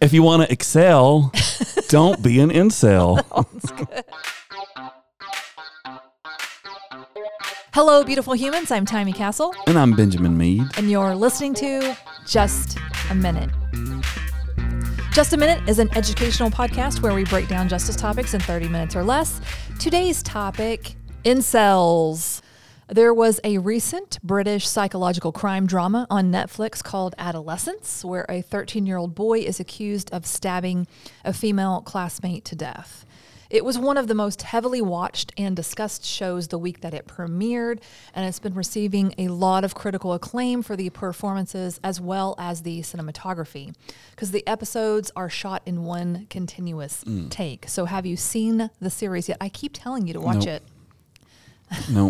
If you want to excel, don't be an incel. Sounds good. Hello, beautiful humans. I'm Tammy Castle, And I'm Benjamin Mead. and you're listening to Just a Minute. Just a Minute is an educational podcast where we break down justice topics in 30 minutes or less. Today's topic, incels. There was a recent British psychological crime drama on Netflix called Adolescence, where a 13-year-old boy is accused of stabbing a female classmate to death. It was one of the most heavily watched and discussed shows the week that it premiered, and it's been receiving a lot of critical acclaim for the performances as well as the cinematography, because the episodes are shot in one continuous take. So have you seen the series yet? I keep telling you to watch it. No,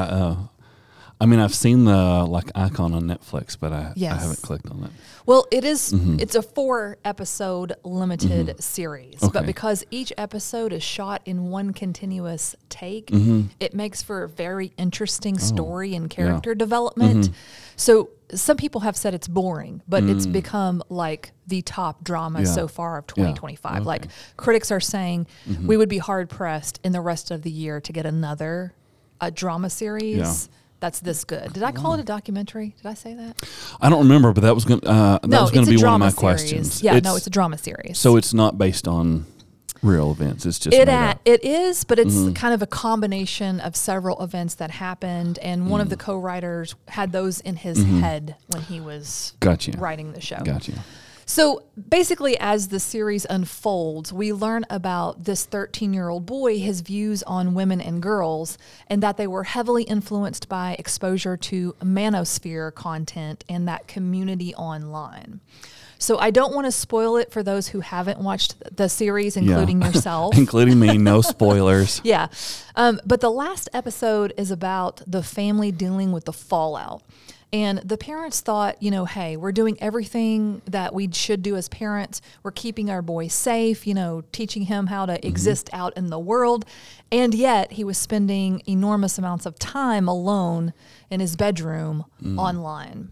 I mean, I've seen the icon on Netflix, but I haven't clicked on it. Well, it is. It's a 4-episode limited series, Okay. but because each episode is shot in one continuous take, it makes for a very interesting story and character development. So some people have said it's boring, but it's become like the top drama so far of 2025. Okay. Like critics are saying, we would be hard pressed in the rest of the year to get another drama series. That's this good. Did I call it a documentary? Did I say that? I don't remember, but that was going to be one of my series. questions. Yeah, it's a drama series. So it's not based on real events. It's just it is, but it's kind of a combination of several events that happened, and one of the co-writers had those in his head when he was writing the show. Gotcha. So basically, as the series unfolds, we learn about this 13-year-old boy, his views on women and girls, and that they were heavily influenced by exposure to manosphere content and that community online. So I don't want to spoil it for those who haven't watched the series, including yourself. Including me, no spoilers. Yeah. But the last episode is about the family dealing with the fallout. And the parents thought, hey, we're doing everything that we should do as parents. We're keeping our boy safe, teaching him how to exist out in the world. And yet he was spending enormous amounts of time alone in his bedroom online.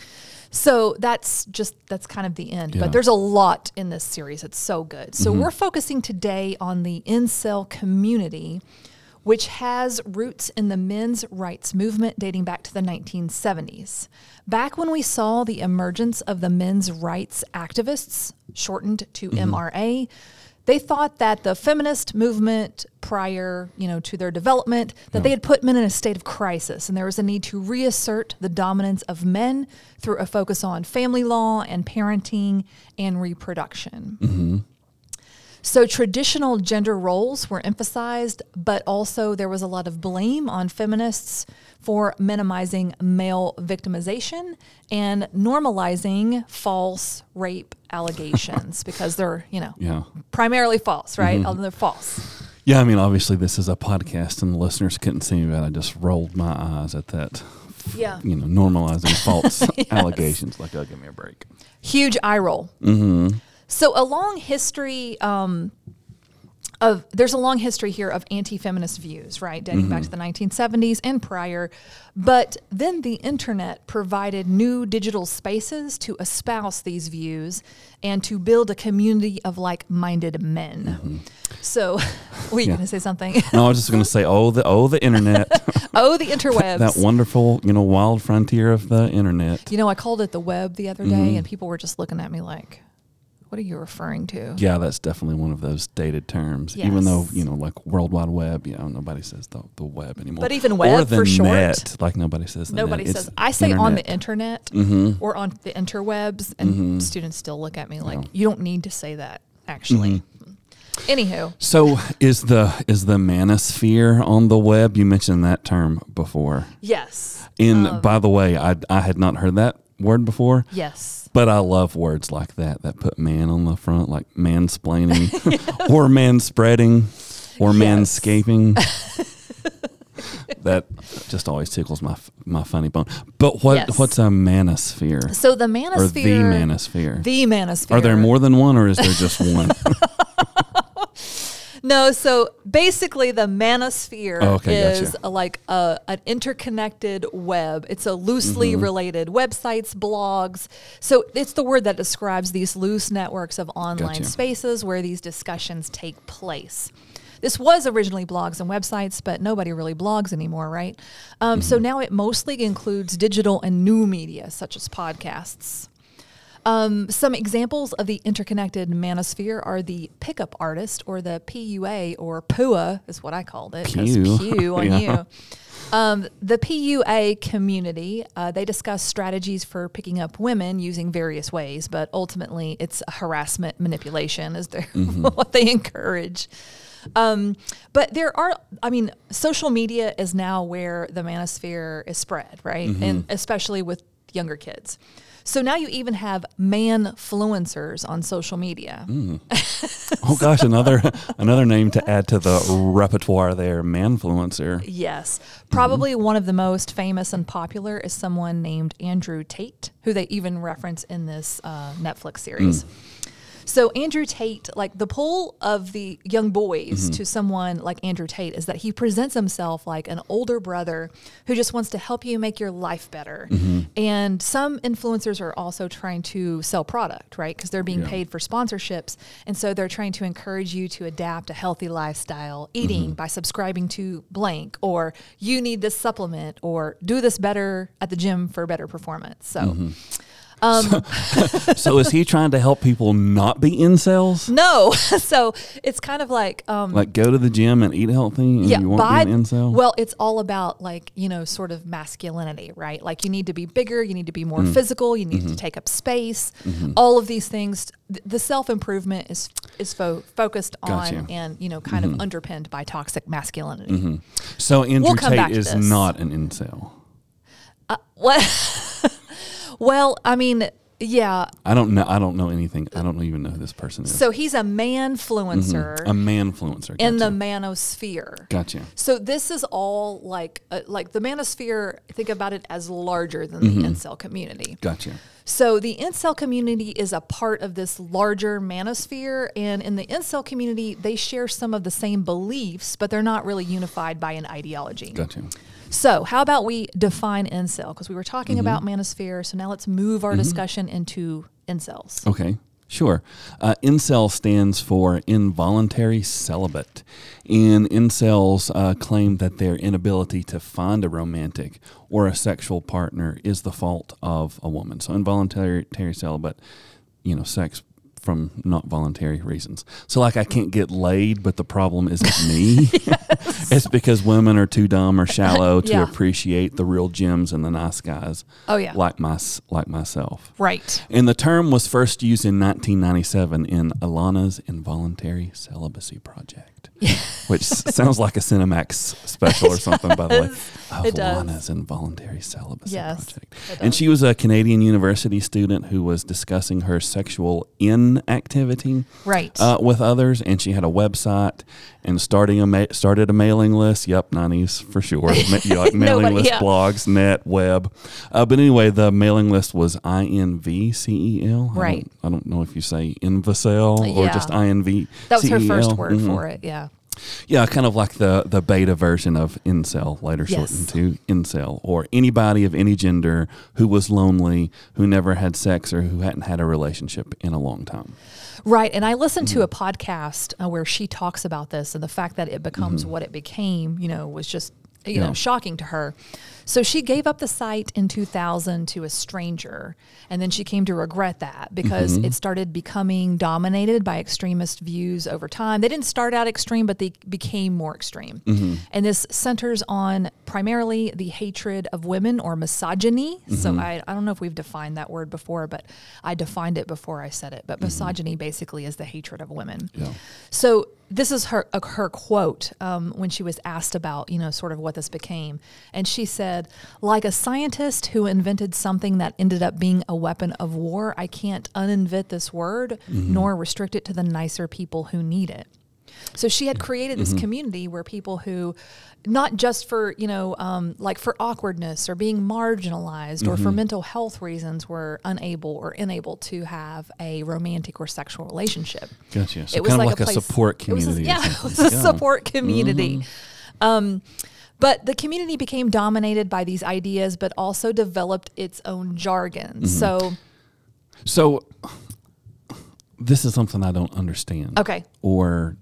So that's kind of the end. Yeah. But there's a lot in this series. It's so good. So we're focusing today on the incel community, which has roots in the men's rights movement dating back to the 1970s. Back when we saw the emergence of the men's rights activists, shortened to MRA, they thought that the feminist movement prior, to their development, that they had put men in a state of crisis, and there was a need to reassert the dominance of men through a focus on family law and parenting and reproduction. So traditional gender roles were emphasized, but also there was a lot of blame on feminists for minimizing male victimization and normalizing false rape allegations because they're, primarily false, right? They're false. Yeah, I mean, obviously this is a podcast and the listeners couldn't see me, but I just rolled my eyes at that. Yeah. Normalizing false allegations. Like, give me a break. Huge eye roll. So a long history there's a long history here of anti-feminist views, right, dating back to the 1970s and prior. But then the internet provided new digital spaces to espouse these views and to build a community of like-minded men. So, were you going to say something? No, I was just going to say, the internet. Oh, the interwebs. That wonderful, wild frontier of the internet. I called it the web the other day, and people were just looking at me like, what are you referring to? Yeah, that's definitely one of those dated terms. Yes. Even though, like World Wide Web, nobody says the web anymore. But even web or the for short. net, like nobody says the Nobody net. says. I say internet. on the internet or on the interwebs, and students still look at me like, you don't need to say that, actually. Anywho. So is the manosphere on the web? You mentioned that term before. Yes. And by the way, I had not heard that word before. Yes. But I love words like that put man on the front, like mansplaining or manspreading or manscaping. That just always tickles my funny bone. But what's a manosphere? So the manosphere. Or the manosphere. The manosphere. Are there more than one or is there just one? No, so basically the manosphere is gotcha. like an interconnected web. It's a loosely related websites, blogs. So it's the word that describes these loose networks of online Gotcha. spaces where these discussions take place. This was originally blogs and websites, but nobody really blogs anymore, right? So now it mostly includes digital and new media, such as podcasts. Some examples of the interconnected manosphere are the pickup artist, or the PUA, or PUA is what I called it. Pew on you. The PUA community, they discuss strategies for picking up women using various ways, but ultimately it's harassment, manipulation is what they encourage. But there are, social media is now where the manosphere is spread, right? And especially with younger kids. So now you even have man-fluencers on social media. Oh gosh, another name to add to the repertoire there, manfluencer. Yes. Probably one of the most famous and popular is someone named Andrew Tate, who they even reference in this Netflix series. So Andrew Tate, like the pull of the young boys to someone like Andrew Tate is that he presents himself like an older brother who just wants to help you make your life better. And some influencers are also trying to sell product, right? Because they're being paid for sponsorships. And so they're trying to encourage you to adapt a healthy lifestyle, eating by subscribing to blank, or you need this supplement, or do this better at the gym for better performance. So... So is he trying to help people not be incels? No. So it's kind of like go to the gym and eat healthy and you won't be an incel? Well, it's all about sort of masculinity, right? Like you need to be bigger, you need to be more physical, you need to take up space. All of these things, the self-improvement is focused on and, kind of underpinned by toxic masculinity. So Andrew Tate is not an incel. What? Well, yeah. I don't know anything. I don't even know who this person is. So he's a manfluencer. A manfluencer. Gotcha. In the manosphere. Gotcha. So this is all like the manosphere, think about it as larger than the incel community. Gotcha. So the incel community is a part of this larger manosphere, and in the incel community, they share some of the same beliefs, but they're not really unified by an ideology. Gotcha. So how about we define incel? Because we were talking about manosphere, so now let's move our discussion into incels. Okay, sure. Incel stands for involuntary celibate. And incels claim that their inability to find a romantic or a sexual partner is the fault of a woman. So involuntary celibate, sex from not voluntary reasons. So like I can't get laid, but the problem isn't me. It's because women are too dumb or shallow to appreciate the real gems and the nice guys. Oh yeah. Like myself. Right. And the term was first used in 1997 in Alana's Involuntary Celibacy Project. Which sounds like a Cinemax special or something, by the way. It Alana's does. Involuntary Celibacy Project. It And does. she was a Canadian university student who was discussing her sexual inactivity Right. with others, and she had a website and started a mailing list. Yep, 90s for sure. Mailing list, blogs, net, web. But anyway, the mailing list was INVCEL. Right. I don't know if you say Invacel or just INV. That was her first word for it, yeah. Yeah, kind of like the beta version of incel, later shortened to incel, or anybody of any gender who was lonely, who never had sex, or who hadn't had a relationship in a long time. Right. And I listened to a podcast where she talks about this, and the fact that it becomes what it became, was just, shocking to her. So she gave up the site in 2000 to a stranger, and then she came to regret that because it started becoming dominated by extremist views over time. They didn't start out extreme, but they became more extreme. And this centers on primarily the hatred of women, or misogyny. So I don't know if we've defined that word before, but I defined it before I said it. But misogyny basically is the hatred of women. Yeah. So this is her quote when she was asked about, sort of what this became. And she said, like a scientist who invented something that ended up being a weapon of war, I can't uninvent this word, nor restrict it to the nicer people who need it. So she had created this community where people who, not just for, like for awkwardness or being marginalized or for mental health reasons, were unable to have a romantic or sexual relationship. Gotcha. So It was kind of like like a place- support community. It was a support community. But the community became dominated by these ideas, but also developed its own jargon. So this is something I don't understand. Okay. Or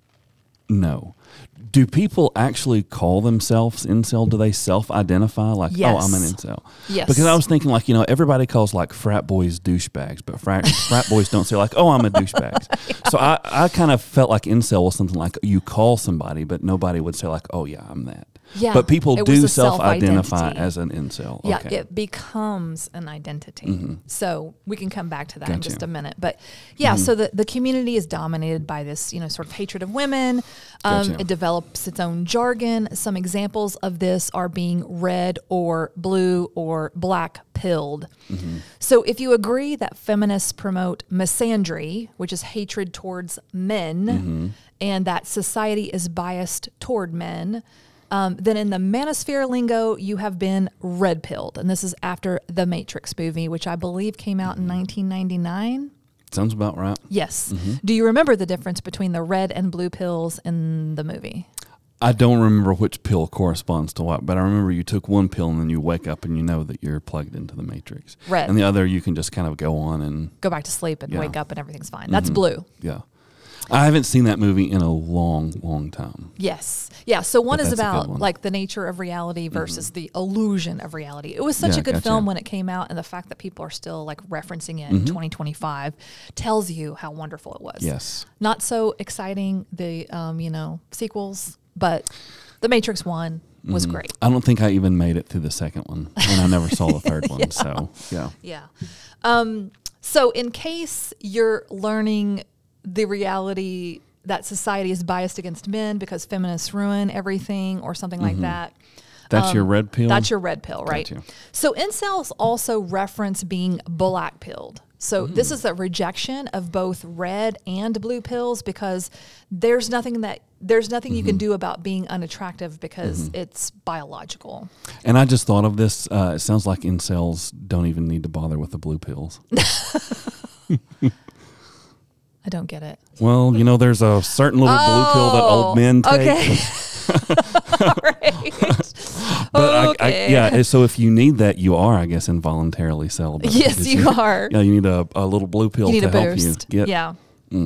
no. Do people actually call themselves incel? Do they self-identify like, Yes. oh, I'm an incel? Yes. Because I was thinking like, everybody calls like frat boys douchebags, but frat boys don't say like, oh, I'm a douchebag. So I kind of felt like incel was something like you call somebody, but nobody would say like, oh, yeah, I'm that. Yeah, But people it was do a self-identify self-identity. as an incel. Yeah, Okay. it becomes an identity. So we can come back to that in Gotcha. just a minute. But yeah, so the community is dominated by this, sort of hatred of women. Gotcha. It develops its own jargon. Some examples of this are being red or blue or black pilled. So if you agree that feminists promote misandry, which is hatred towards men, and that society is biased toward men, then in the manosphere lingo, you have been red-pilled. And this is after the Matrix movie, which I believe came out in 1999. Sounds about right. Yes. Do you remember the difference between the red and blue pills in the movie? I don't remember which pill corresponds to what, but I remember you took one pill and then you wake up and you know that you're plugged into the Matrix. Red. And the other, you can just kind of go on and... Go back to sleep and Yeah. wake up and everything's fine. That's blue. Yeah. I haven't seen that movie in a long, long time. Yes. Yeah. So one But is that's a good about one. like the nature of reality versus the illusion of reality. It was such Yeah, a good gotcha. film when it came out, and the fact that people are still like referencing it in 2025 tells you how wonderful it was. Yes. Not so exciting, the sequels, but The Matrix 1 was great. I don't think I even made it through the second one, and I never saw the third one. So, yeah. Yeah. So in case you're learning the reality that society is biased against men because feminists ruin everything or something like that. That's your red pill? That's your red pill, right? Gotcha. So incels also reference being black pilled. So this is a rejection of both red and blue pills because there's nothing you can do about being unattractive because it's biological. And I just thought of this. It sounds like incels don't even need to bother with the blue pills. I don't get it. Well, there's a certain little blue pill that old men take. Okay. All right. But Okay. so if you need that, you are, I guess, involuntarily celibate. Yes, Because you are. Yeah, you need a little blue pill You need to a help boost. you get Yeah.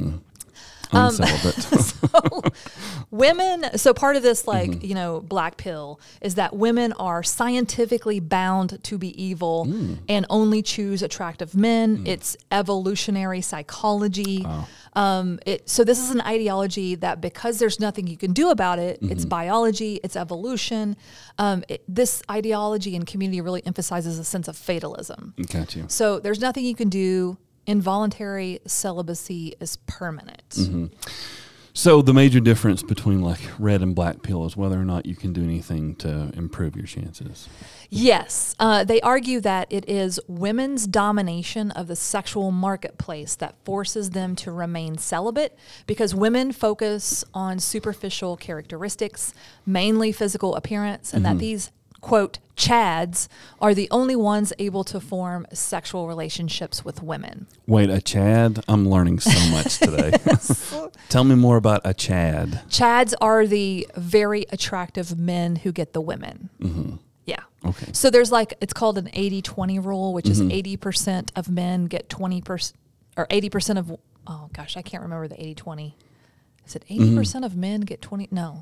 uncelibate. Women, so part of this, black pill is that women are scientifically bound to be evil and only choose attractive men. It's evolutionary psychology. So this is an ideology that because there's nothing you can do about it, it's biology, it's evolution. This ideology and community really emphasizes a sense of fatalism. Got you. So there's nothing you can do. Involuntary celibacy is permanent. So the major difference between like red and black pill is whether or not you can do anything to improve your chances. Yes. They argue that it is women's domination of the sexual marketplace that forces them to remain celibate because women focus on superficial characteristics, mainly physical appearance, and that these, quote, chads are the only ones able to form sexual relationships with women. Wait, a Chad? I'm learning so much today. Tell me more about a Chad. Chads are the very attractive men who get the women. Yeah. Okay. So there's it's called an 80-20 rule, which is 80% of men get 20%, or 80% of, oh gosh, I can't remember the 80-20. Is it 80% of men get 20? No.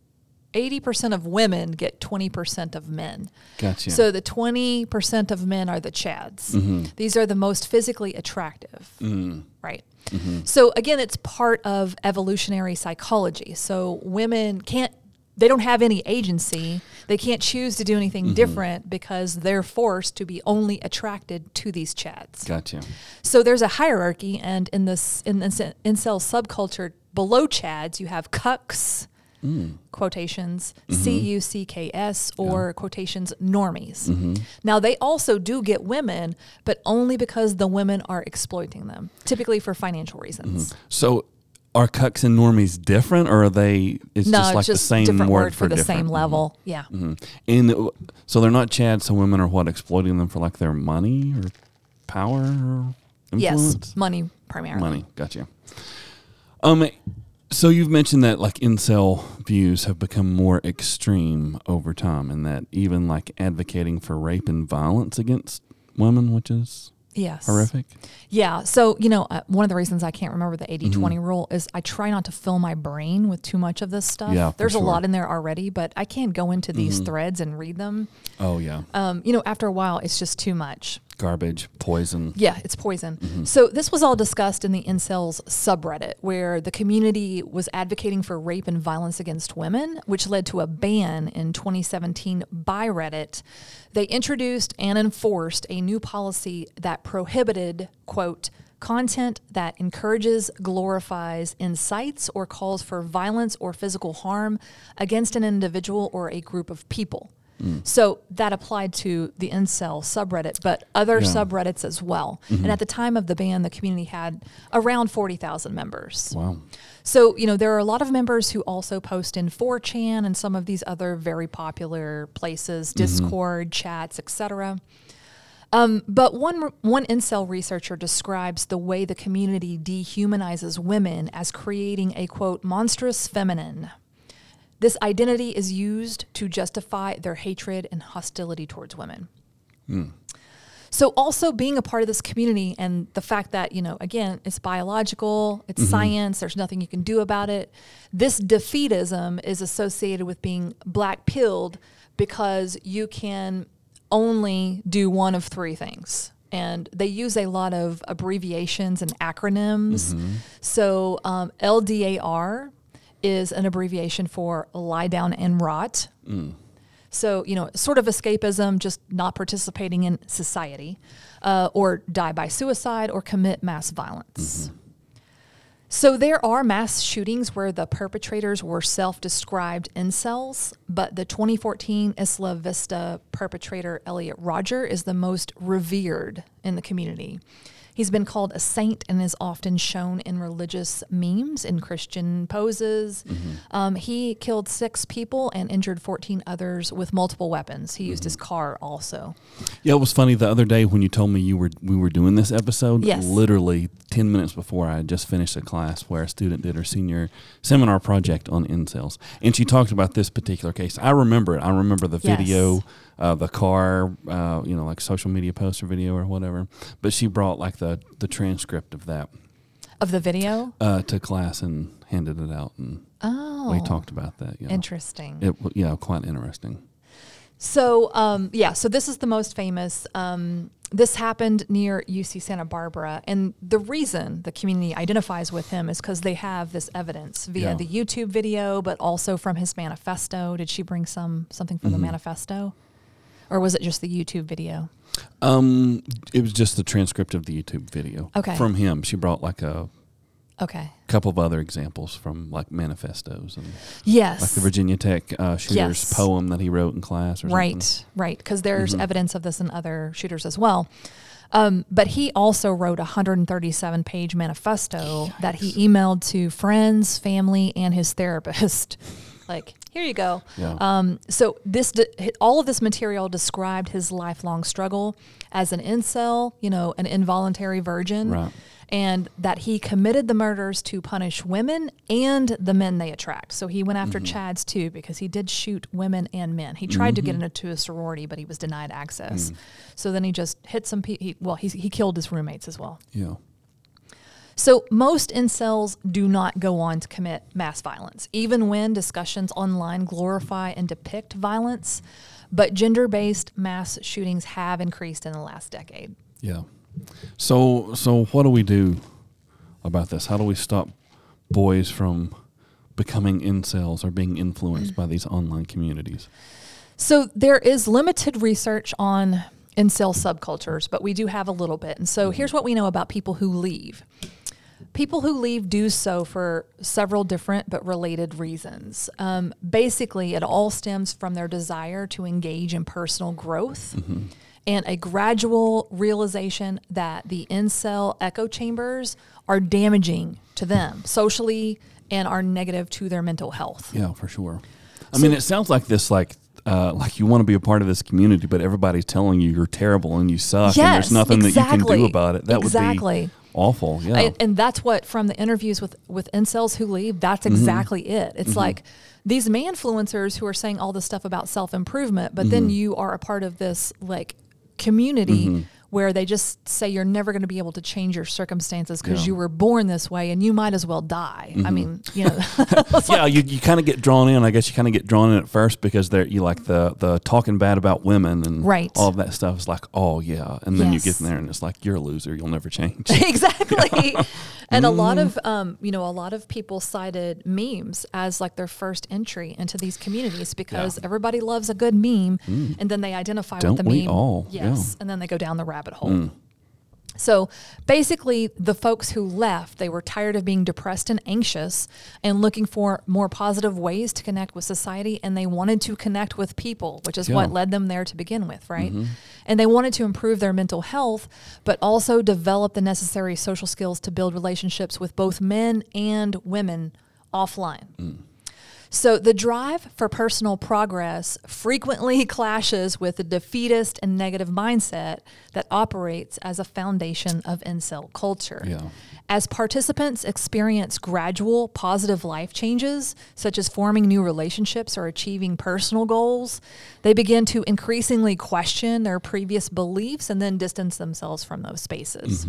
80% of women get 20% of men. Gotcha. So the 20% of men are the chads. These are the most physically attractive, right? So again, it's part of evolutionary psychology. So women they don't have any agency. They can't choose to do anything different because they're forced to be only attracted to these chads. Gotcha. So there's a hierarchy, and in the incel subculture below chads, you have cucks, quotations, C-U-C-K-S, or quotations, normies. Now, they also do get women, but only because the women are exploiting them, typically for financial reasons. So Are cucks and normies different, or are they? It's No, just like just the same different word for the different? same level. Yeah. And so they're not Chad. So women are what, exploiting them for like their money or power or influence? Yes, money primarily. Money, gotcha. So you've mentioned that like incel views have become more extreme over time, and that even like advocating for rape and violence against women, which is Yes. horrific. Yeah. So, one of the reasons I can't remember the 80-20 rule is I try not to fill my brain with too much of this stuff. Yeah, for There's sure. a lot in there already, but I can't go into these threads and read them. Oh yeah, After a while, it's just too much. garbage, poison. Yeah, it's poison. So this was all discussed in the incels subreddit, where the community was advocating for rape and violence against women, which led to a ban in 2017 by Reddit. They introduced and enforced a new policy that prohibited, quote, content that encourages, glorifies, incites, or calls for violence or physical harm against an individual or a group of people. So that applied to the incel subreddit, but other subreddits as well. And at the time of the ban, the community had around 40,000 members. Wow. So, there are a lot of members who also post in 4chan and some of these other very popular places, Discord, chats, etc. But one incel researcher describes the way the community dehumanizes women as creating a, quote, monstrous feminine. This identity is used to justify their hatred and hostility towards women. So also being a part of this community and the fact that, again, it's biological, it's science, there's nothing you can do about it. This defeatism is associated with being black-pilled because you can only do one of three things. And they use a lot of abbreviations and acronyms. So LDAR is an abbreviation for lie down and rot. So, sort of escapism, just not participating in society, or die by suicide or commit mass violence. So there are mass shootings where the perpetrators were self-described incels, but the 2014 Isla Vista perpetrator, Elliot Rodger, is the most revered in the community. He's been called a saint and is often shown in religious memes and Christian poses. He killed 6 people and injured 14 others with multiple weapons. He used his car also. Yeah, it was funny the other day when you told me we were doing this episode. Yes. Literally 10 minutes before I had just finished a class where a student did her senior seminar project on incels, and she talked about this particular case. I remember it. I remember the video, the car, like social media post or video or whatever. But she brought like the transcript of that Of the video? to class and handed it out, and we talked about that. Yeah. Interesting. Quite interesting. So, so this is the most famous. This happened near UC Santa Barbara. And the reason the community identifies with him is because they have this evidence via the YouTube video, but also from his manifesto. Did she bring something from the manifesto? Or was it just the YouTube video? It was just the transcript of the YouTube video. Okay. From him. She brought like a couple of other examples from like manifestos and Yes. like the Virginia Tech shooter's poem that he wrote in class or something. Right. Because there's evidence of this in other shooters as well. But he also wrote a 137-page manifesto that he emailed to friends, family, and his therapist. Like, here you go. Yeah. So all of this material described his lifelong struggle as an incel, an involuntary virgin. Right. And that he committed the murders to punish women and the men they attract. So he went after Chads too, because he did shoot women and men. He tried to get into a sorority, but he was denied access. So then he just hit some people. He killed his roommates as well. Yeah. So most incels do not go on to commit mass violence, even when discussions online glorify and depict violence. But gender-based mass shootings have increased in the last decade. Yeah. So what do we do about this? How do we stop boys from becoming incels or being influenced by these online communities? So there is limited research on incel subcultures, but we do have a little bit. And so here's what we know about people who leave. People who leave do so for several different but related reasons. Basically, it all stems from their desire to engage in personal growth and a gradual realization that the incel echo chambers are damaging to them socially and are negative to their mental health. Yeah, for sure. I mean, it sounds like this, like you want to be a part of this community, but everybody's telling you you're terrible and you suck, and there's nothing that you can do about it. That would be awful. Yeah. And that's what, from the interviews with incels who leave, that's exactly it. It's like these man-influencers who are saying all this stuff about self-improvement, but then you are a part of this like community where they just say you're never going to be able to change your circumstances because you were born this way and you might as well die. I mean, you know. Yeah, you kind of get drawn in. I guess you kind of get drawn in at first because you like the talking bad about women and all of that stuff is like, oh yeah. And then you get in there and it's like, you're a loser. You'll never change. Exactly. And a lot of people cited memes as like their first entry into these communities because everybody loves a good meme and then they identify with the meme. Don't we all? Yes. And then they go down the rabbit hole. So basically the folks who left, they were tired of being depressed and anxious and looking for more positive ways to connect with society. And they wanted to connect with people, which is what led them there to begin with, right? And they wanted to improve their mental health, but also develop the necessary social skills to build relationships with both men and women offline. So the drive for personal progress frequently clashes with the defeatist and negative mindset that operates as a foundation of incel culture. Yeah. As participants experience gradual positive life changes, such as forming new relationships or achieving personal goals, they begin to increasingly question their previous beliefs and then distance themselves from those spaces.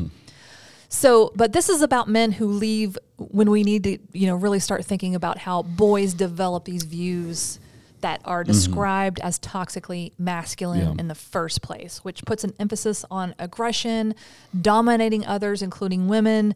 So, but this is about men who leave when we need to, really start thinking about how boys develop these views that are described as toxically masculine in the first place, which puts an emphasis on aggression, dominating others, including women,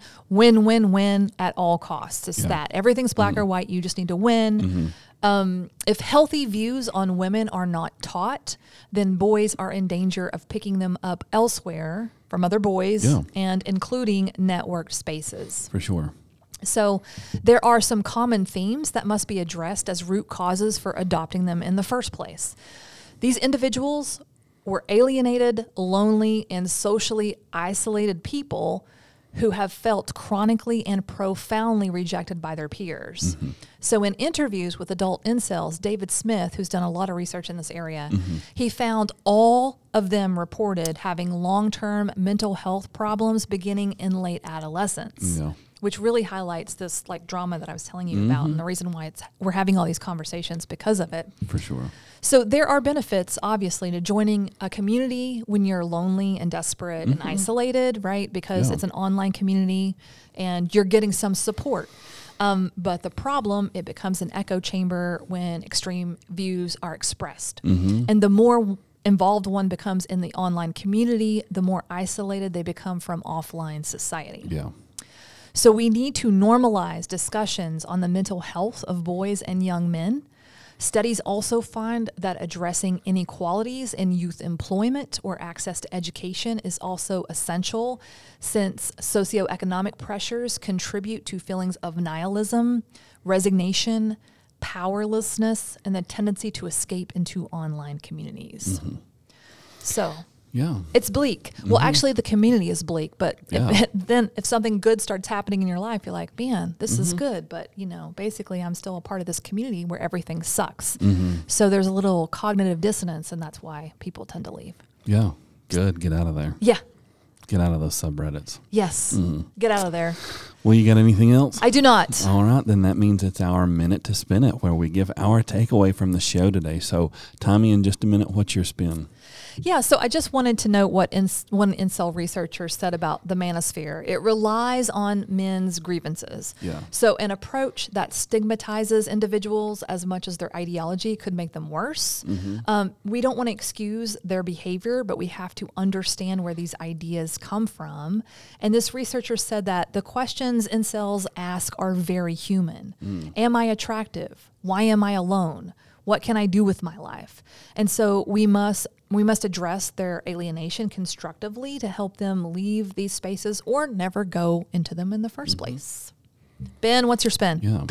win at all costs. It's that everything's black or white. You just need to win. If healthy views on women are not taught, then boys are in danger of picking them up elsewhere from other boys and including networked spaces. For sure. So there are some common themes that must be addressed as root causes for adopting them in the first place. These individuals were alienated, lonely, and socially isolated people who have felt chronically and profoundly rejected by their peers. So in interviews with adult incels, David Smith, who's done a lot of research in this area, he found all of them reported having long-term mental health problems beginning in late adolescence. Which really highlights this like drama that I was telling you about and the reason why we're having all these conversations because of it. For sure. So there are benefits, obviously, to joining a community when you're lonely and desperate and isolated, right? Because it's an online community and you're getting some support. But the problem, it becomes an echo chamber when extreme views are expressed. And the more involved one becomes in the online community, the more isolated they become from offline society. So we need to normalize discussions on the mental health of boys and young men. Studies also find that addressing inequalities in youth employment or access to education is also essential, since socioeconomic pressures contribute to feelings of nihilism, resignation, powerlessness, and the tendency to escape into online communities. So it's bleak. Well, actually, the community is bleak, but if something good starts happening in your life, you're like, man, this is good. But, basically, I'm still a part of this community where everything sucks. So there's a little cognitive dissonance, and that's why people tend to leave. Yeah. Good. Get out of there. Yeah. Get out of those subreddits. Yes. Get out of there. Well, you got anything else? I do not. All right. Then that means it's our Minute to Spin It, where we give our takeaway from the show today. So, Tommy, in just a minute, what's your spin? Yeah, so I just wanted to note what one incel researcher said about the manosphere. It relies on men's grievances. So an approach that stigmatizes individuals as much as their ideology could make them worse. We don't want to excuse their behavior, but we have to understand where these ideas come from. And this researcher said that the questions incels ask are very human. Am I attractive? Why am I alone? What can I do with my life? And so we must address their alienation constructively to help them leave these spaces or never go into them in the first place. Ben, what's your spin? Yeah.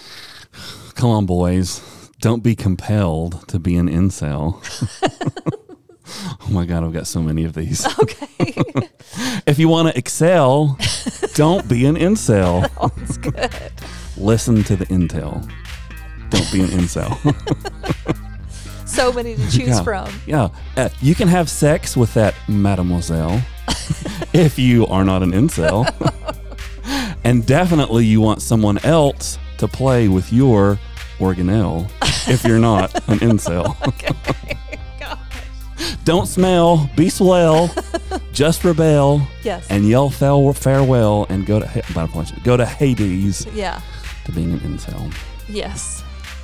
Come on, boys. Don't be compelled to be an incel. my God, I've got so many of these. Okay. If you want to excel, don't be an incel. Oh, that's good. Listen to the intel. Don't be an incel. So many to choose from. Yeah. You can have sex with that mademoiselle if you are not an incel. And definitely you want someone else to play with your organelle if you're not an incel. Okay. Gosh. Don't smell, be swell, just rebel, Yes. and yell farewell and go to Hades Yeah. to being an incel. Yes.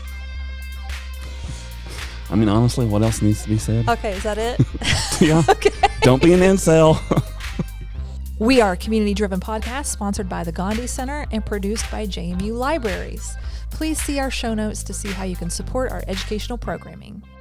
I mean, honestly, what else needs to be said? Okay, is that it? Yeah. Okay. Don't be an incel. We are a community-driven podcast sponsored by the Gandhi Center and produced by JMU Libraries. Please see our show notes to see how you can support our educational programming.